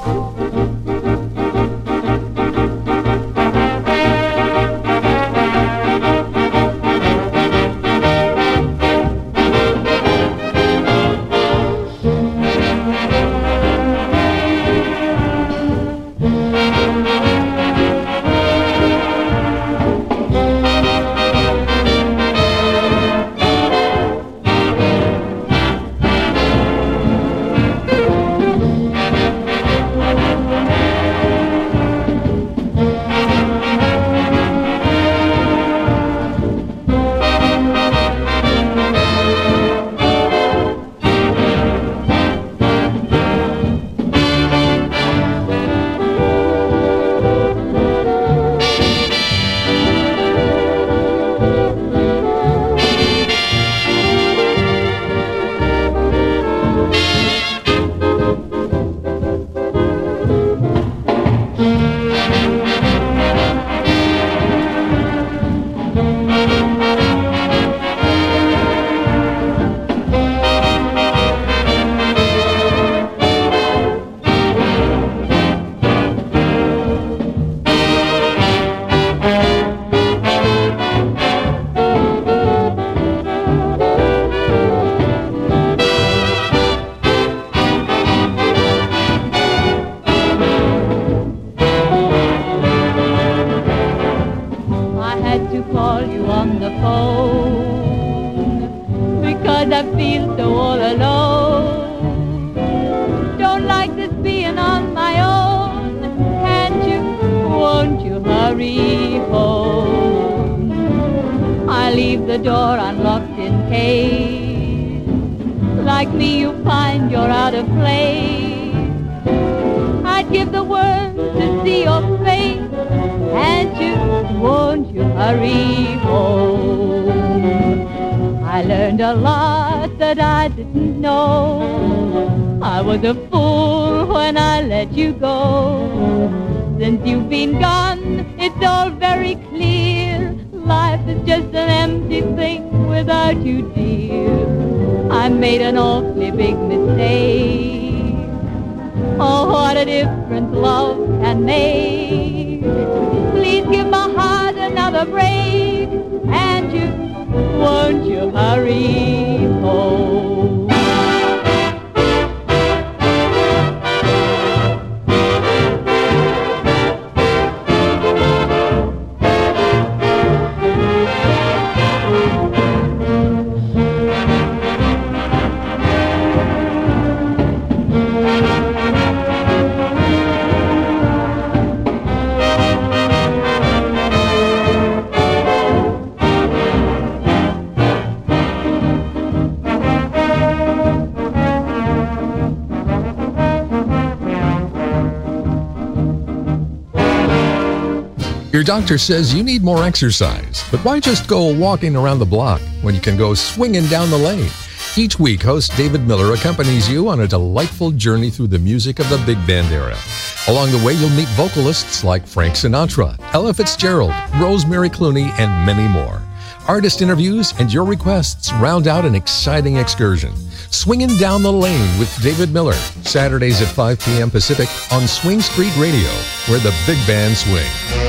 Your doctor says you need more exercise, but why just go walking around the block when you can go swinging down the lane? Each week, host David Miller accompanies you on a delightful journey through the music of the big band era. Along the way, you'll meet vocalists like Frank Sinatra, Ella Fitzgerald, Rosemary Clooney, and many more. Artist interviews and your requests round out an exciting excursion. Swinging Down the Lane with David Miller, Saturdays at 5 p.m. Pacific on Swing Street Radio, where the big band swing.